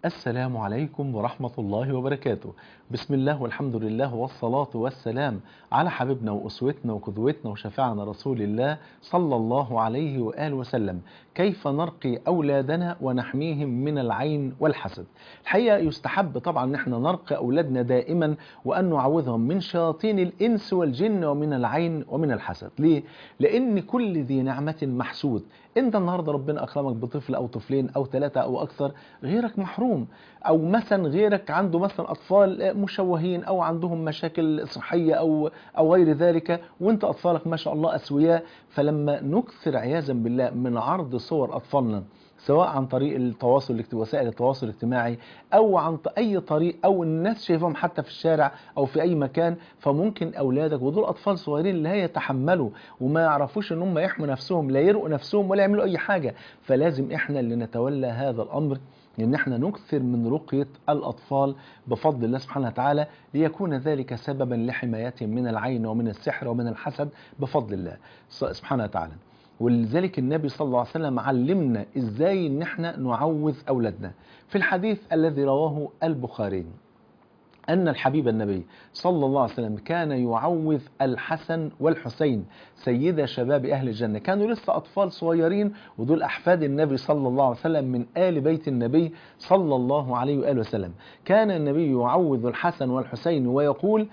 السلام عليكم ورحمة الله وبركاته. بسم الله والحمد لله والصلاة والسلام على حبيبنا وأسوتنا وقدوتنا وشفيعنا رسول الله صلى الله عليه وآله وسلم. كيف نرقي أولادنا ونحميهم من العين والحسد؟ الحقيقة يستحب طبعا ان احنا نرقي أولادنا دائما وأن نعوذهم من شياطين الإنس والجن ومن العين ومن الحسد. ليه؟ لأن كل ذي نعمة محسود. انت النهاردة ربنا أكرمك بطفل أو طفلين أو ثلاثة أو أكثر، غيرك محروم. او مثلا غيرك عنده مثلا اطفال مشوهين او عندهم مشاكل صحيه او غير ذلك، وانت اطفالك ما شاء الله اسوياء. فلما نكثر عياذا بالله من عرض صور اطفالنا سواء عن طريق وسائل التواصل الاجتماعي او عن اي طريق، او الناس شايفهم حتى في الشارع او في اي مكان، فممكن اولادك ودول اطفال صغيرين لا يتحملوا وما يعرفوش ان هم يحموا نفسهم، لا يرقوا نفسهم ولا يعملوا اي حاجه. فلازم احنا اللي نتولى هذا الامر، ان احنا نكثر من رقية الاطفال بفضل الله سبحانه وتعالى، ليكون ذلك سببا لحمايتهم من العين ومن السحر ومن الحسد بفضل الله سبحانه وتعالى. ولذلك النبي صلى الله عليه وسلم علمنا ازاي ان احنا نعوذ اولادنا. في الحديث الذي رواه البخاري أن الحبيب النبي صلى الله عليه وسلم كان يعوذ الحسن والحسين سيد شباب أهل الجنة. كانوا لسه أطفال صغيرين، ودول أحفاد النبي صلى الله عليه وسلم من آل بيت النبي صلى الله عليه وآله وسلم. كان النبي يعوذ الحسن والحسين ويقول: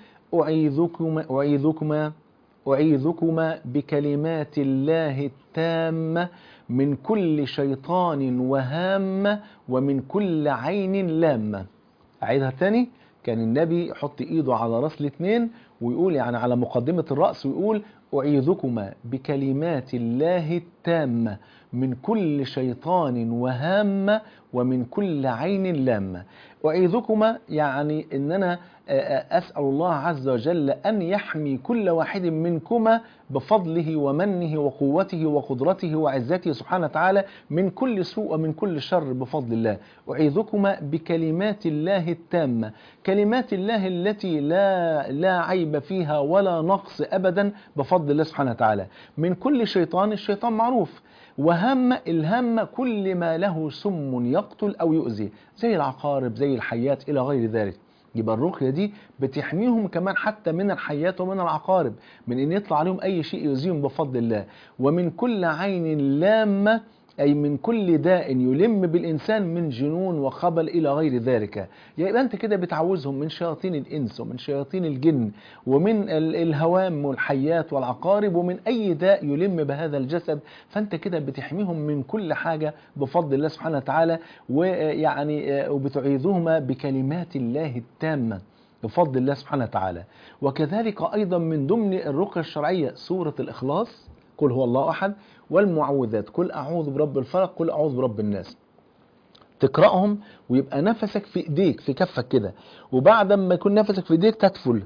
أعيذكما بكلمات الله التامة من كل شيطان وهامة ومن كل عين لامة. أعيدها تاني. كان النبي يحط ايده على راس الاثنين ويقول، يعني على مقدمة الرأس، ويقول: أعيذكما بكلمات الله التامة من كل شيطان وهامة ومن كل عين لامة. أعيذكما يعني ان انا أسأل الله عز وجل أن يحمي كل واحد منكما بفضله ومنه وقوته وقدرته وعزته سبحانه وتعالى من كل سوء ومن كل شر بفضل الله. أعيذكما بكلمات الله التامة، كلمات الله التي لا عيب فيها ولا نقص أبدا بفضل الله سبحانه وتعالى، من كل شيطان. الشيطان معروف. وهم الهم كل ما له سم يقتل أو يؤذي، زي العقارب زي الحيات إلى غير ذلك. يبقى الرقية دي بتحميهم كمان حتى من الحيات ومن العقارب، من ان يطلع عليهم اي شيء يؤذيهم بفضل الله. ومن كل عين لامة، أي من كل داء يلم بالإنسان من جنون وخبل إلى غير ذلك. يبقى أنت كده بتعوذهم من شياطين الإنس ومن شياطين الجن ومن الهوام والحيات والعقارب ومن أي داء يلم بهذا الجسد. فأنت كده بتحميهم من كل حاجة بفضل الله سبحانه وتعالى، ويعني وبتعيذهما بكلمات الله التامة بفضل الله سبحانه وتعالى. وكذلك أيضا من ضمن الرقية الشرعية سورة الإخلاص، قل هو الله أحد، والمعوذات، قل أعوذ برب الفلق، قل أعوذ برب الناس. تقرأهم ويبقى نفسك في إيديك في كفك كده، وبعد ما يكون نفسك في إيديك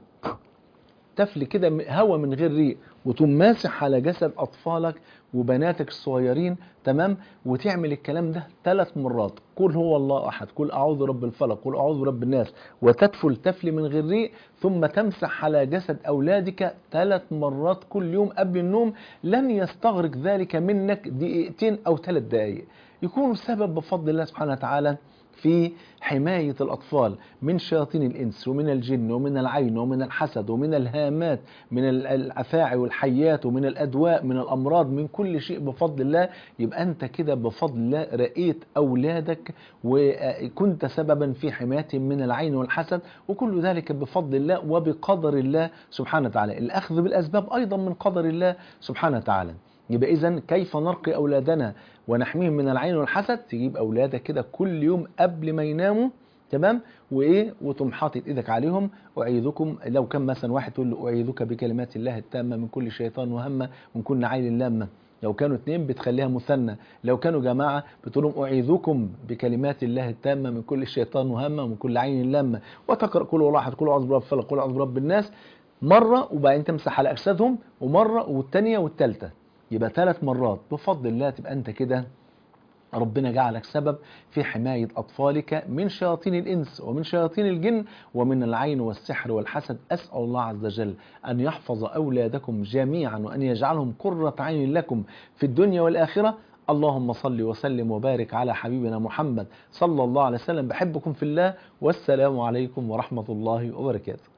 تفل كده هوا من غير ريق، وتقوم ماسح على جسد أطفالك وبناتك الصغيرين، تمام؟ وتعمل الكلام ده 3 مرات، قل هو الله أحد، قل أعوذ برب الفلق، قل أعوذ برب الناس، وتفل من غير ريق، ثم تمسح على جسد أولادك 3 مرات كل يوم قبل النوم. لن يستغرق ذلك منك دقيقتين أو 3 دقائق، يكون سبب بفضل الله سبحانه وتعالى في حماية الأطفال من شياطين الإنس ومن الجن ومن العين ومن الحسد ومن الهامات، من الأفاعي والحيات ومن الأدواء، من الأمراض، من كل شيء بفضل الله. يبقى أنت كده بفضل الله رأيت أولادك وكنت سببا في حمايتهم من العين والحسد، وكل ذلك بفضل الله وبقدر الله سبحانه وتعالى. الأخذ بالأسباب أيضا من قدر الله سبحانه وتعالى. يبقى إذن كيف نرقي أولادنا ونحميهم من العين والحسد؟ تجيب أولادك كده كل يوم قبل ما يناموا، تمام؟ وتقوم حاطط ايدك عليهم: أعيذكم. لو كان مثلا واحد تقول له: أعيذك بكلمات الله التامة من كل شيطان وهمة ومن كل عين لامة. لو كانوا 2 بتخليها مثنى، لو كانوا جماعة بتقول لهم: أعيذكم بكلمات الله التامة من كل شيطان وهمة ومن كل عين لامة. وتقرأ قل هو الله أحد، قل أعوذ برب الفلق، قل أعوذ برب الناس مرة، وبعدين تمسح على أجسادهم، ومرة والثانية والثالثة. يبقى 3 مرات بفضل الله. تبقى أنت كده ربنا جعلك سبب في حماية أطفالك من شياطين الإنس ومن شياطين الجن ومن العين والسحر والحسد. أسأل الله عز وجل أن يحفظ أولادكم جميعا وأن يجعلهم قرة عين لكم في الدنيا والآخرة. اللهم صل وسلم وبارك على حبيبنا محمد صلى الله عليه وسلم. بحبكم في الله، والسلام عليكم ورحمة الله وبركاته.